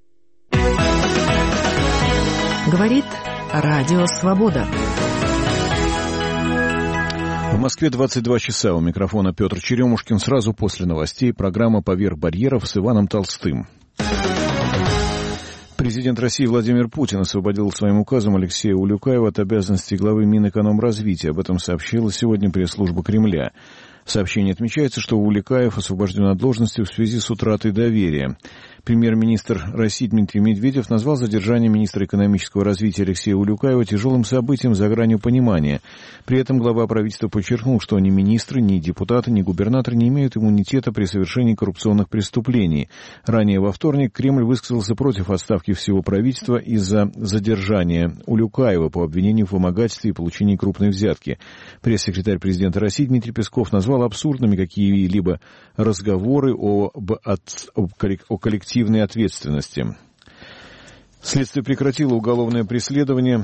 Говорит Радио Свобода. В Москве 22 часа. У микрофона Петр Черемушкин. Сразу после новостей программа «Поверх барьеров» с Иваном Толстым. Президент России Владимир Путин освободил своим указом Алексея Улюкаева от обязанностей главы Минэкономразвития. Об этом сообщила сегодня пресс-служба Кремля. В сообщении отмечается, что Улюкаев освобожден от должности в связи с утратой доверия. Премьер-министр России Дмитрий Медведев назвал задержание министра экономического развития Алексея Улюкаева тяжелым событием за гранью понимания. При этом глава правительства подчеркнул, что ни министры, ни депутаты, ни губернаторы не имеют иммунитета при совершении коррупционных преступлений. Ранее во вторник Кремль высказался против отставки всего правительства из-за задержания Улюкаева по обвинению в вымогательстве и получении крупной взятки. Пресс-секретарь президента России Дмитрий Песков назвал абсурдными какие-либо разговоры о коллективной ответственности. Следствие прекратило уголовное преследование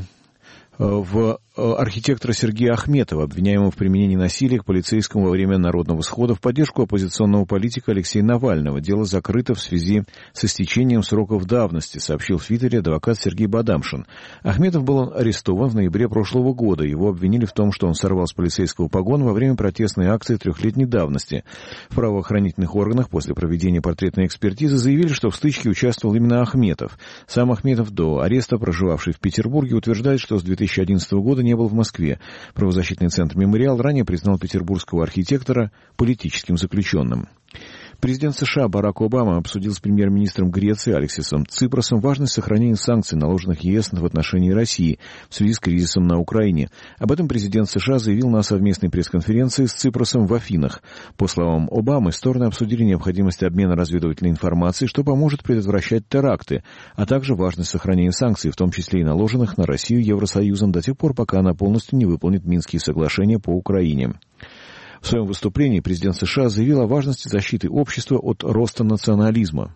в архитектора Сергея Ахметова, обвиняемого в применении насилия к полицейскому во время народного схода в поддержку оппозиционного политика Алексея Навального. Дело закрыто в связи с истечением сроков давности, сообщил в Твиттере адвокат Сергей Бадамшин. Ахметов был арестован в ноябре прошлого года. Его обвинили в том, что он сорвал с полицейского погона во время протестной акции 3-летней давности. В правоохранительных органах после проведения портретной экспертизы заявили, что в стычке участвовал именно Ахметов. Сам Ахметов, до ареста проживавший в Петербурге, утверждает, что с 2011 года не был в Москве. Правозащитный центр «Мемориал» ранее признал петербургского архитектора политическим заключенным. Президент США Барак Обама обсудил с премьер-министром Греции Алексисом Ципросом важность сохранения санкций, наложенных ЕС в отношении России в связи с кризисом на Украине. Об этом президент США заявил на совместной пресс-конференции с Ципросом в Афинах. По словам Обамы, стороны обсудили необходимость обмена разведывательной информацией, что поможет предотвращать теракты, а также важность сохранения санкций, в том числе и наложенных на Россию Евросоюзом до тех пор, пока она полностью не выполнит Минские соглашения по Украине. В своем выступлении президент США заявил о важности защиты общества от роста национализма.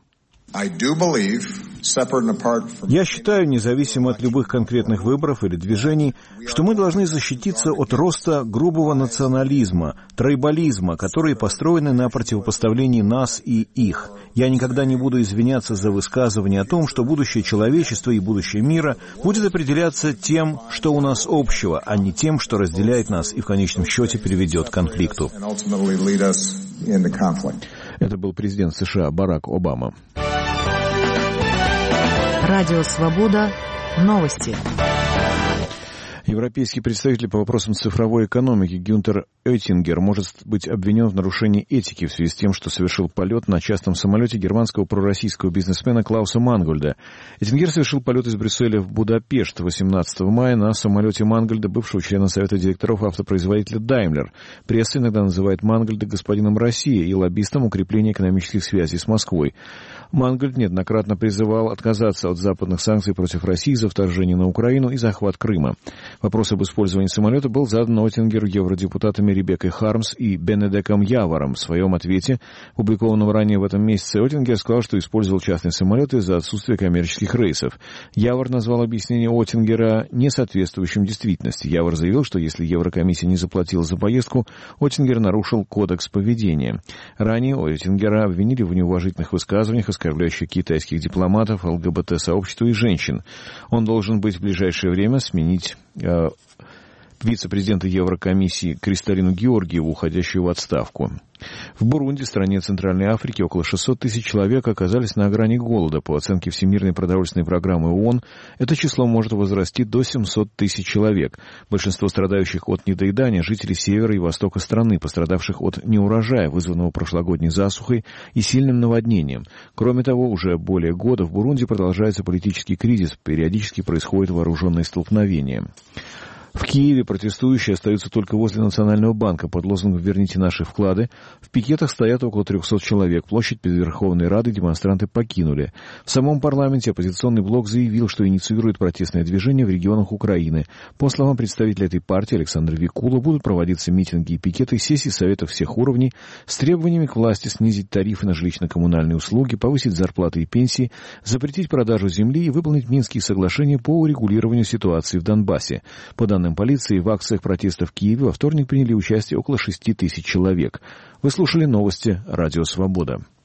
Я считаю, независимо от любых конкретных выборов или движений, что мы должны защититься от роста грубого национализма, трайбализма, которые построены на противопоставлении нас и их. Я никогда не буду извиняться за высказывание о том, что будущее человечества и будущее мира будет определяться тем, что у нас общего, а не тем, что разделяет нас и в конечном счете приведет к конфликту. Это был президент США Барак Обама. Радио «Свобода». Новости. Европейский представитель по вопросам цифровой экономики Гюнтер Оеттингер может быть обвинен в нарушении этики в связи с тем, что совершил полет на частном самолете германского пророссийского бизнесмена Клауса Мангольда. Оеттингер совершил полет из Брюсселя в Будапешт 18 мая на самолете Мангольда, бывшего члена Совета директоров автопроизводителя Daimler. Пресса иногда называет Мангольда господином России и лоббистом укрепления экономических связей с Москвой. Мангольд неоднократно призывал отказаться от западных санкций против России за вторжение на Украину и захват Крыма. Вопрос об использовании самолета был задан Оеттингеру евродепутатами Ребеккой Хармс и Бенедеком Явором. В своем ответе, опубликованном ранее в этом месяце, Оеттингер сказал, что использовал частный самолет из-за отсутствия коммерческих рейсов. Явор назвал объяснение Оеттингера несоответствующим действительности. Явор заявил, что если Еврокомиссия не заплатила за поездку, Оеттингер нарушил кодекс поведения. Ранее Оеттингера обвинили в неуважительных высказываниях, оскорбляющих китайских дипломатов, ЛГБТ-сообщество и женщин. Он должен быть в ближайшее время сменить вице-президента Еврокомиссии Кристалину Георгиеву, уходящую в отставку. В Бурунди, стране Центральной Африки, около 600 тысяч человек оказались на грани голода. По оценке Всемирной продовольственной программы ООН, это число может возрасти до 700 тысяч человек. Большинство страдающих от недоедания – жители севера и востока страны, пострадавших от неурожая, вызванного прошлогодней засухой и сильным наводнением. Кроме того, уже более года в Бурунди продолжается политический кризис, периодически происходят вооруженные столкновения. В Киеве протестующие остаются только возле Национального банка под лозунгом «Верните наши вклады». В пикетах стоят около 300 человек. Площадь перед Верховной Радой демонстранты покинули. В самом парламенте оппозиционный блок заявил, что инициирует протестное движение в регионах Украины. По словам представителя этой партии Александра Викула, будут проводиться митинги и пикеты сессий советов всех уровней с требованиями к власти снизить тарифы на жилищно-коммунальные услуги, повысить зарплаты и пенсии, запретить продажу земли и выполнить Минские соглашения по урегулированию ситуации в Донбассе. По данным полиции, в акциях протеста в Киеве во вторник приняли участие около 6 тысяч человек. Вы слушали новости «Радио Свобода».